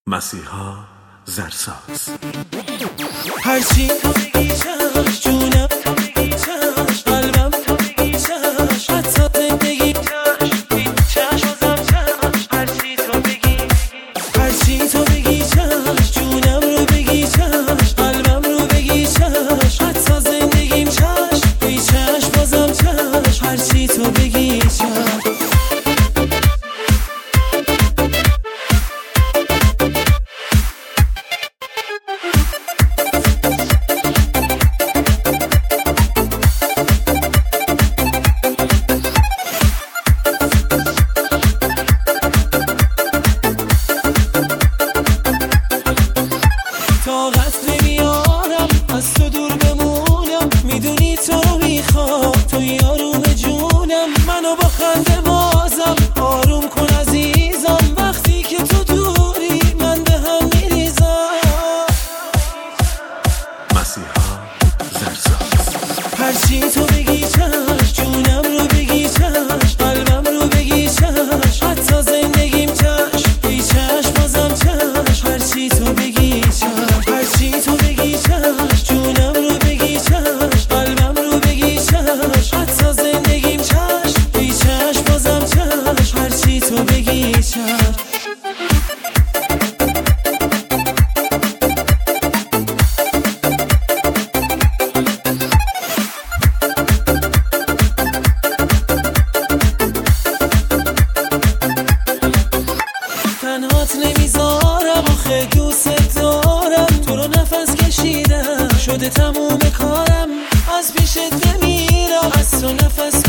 مسیحا زرساز. هرچی تو بگی چشم، جونم تو بگی چشم، قلبم تو بگی چشم، حتی زندگی چشم، بی چشم بازم چشم. هرچی تو بگی، هرچی تو بگی چشم، جونم رو بگی چشم، قلبم رو بگی چشم، حتی زندگیم چشم، بی چشم بازم چشم. هرچی تو بگی چشم. طاقت نمیارم از تو دور بمونم، میدونی تو رو میخوام، تو یاروم جونم. منو با خنده بازم آروم کن عزیزم، وقتی که تو دوری من به هم میریزم. مسیحا زرساز. هرچی تو بگی چشم، جونم رو بگی چشم، قلبم رو بگی چشم، حتی زندگیم چشم، بی چشم بازم چشم. هرچی تو بگی چشم، هرچی تو بگی چشم، جونم رو بگی چشم، قلبم رو بگی چشم، حتی زندگیم چشم، بی چشم بازم چشم. هرچی تو بگی چشم. تنهات نمیذارم، آخه دوست دارم، تو رو نفس کشیدم، شده تموم کارم، از پیشت نمیرم، از تو نفس